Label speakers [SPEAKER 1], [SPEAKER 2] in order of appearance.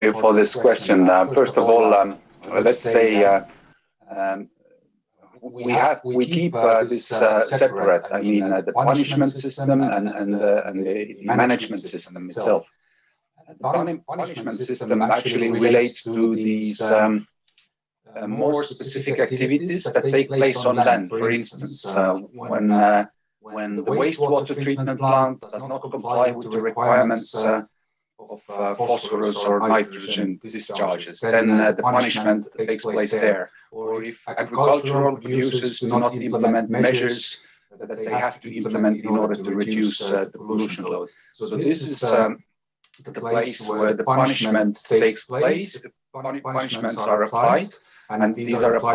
[SPEAKER 1] for this question. First of all, let's say we keep this separate. I mean, the punishment system and the management system itself. The punishment system actually relates to these more specific activities that take place on land. For instance, when the wastewater treatment plant does not comply with the requirements of phosphorus or nitrogen discharges, then the punishment takes place there. Or if agricultural producers do not implement measures that they have to implement in order to reduce the pollution load. So this is the place where the punishment takes place. The punishments are applied, and these are applied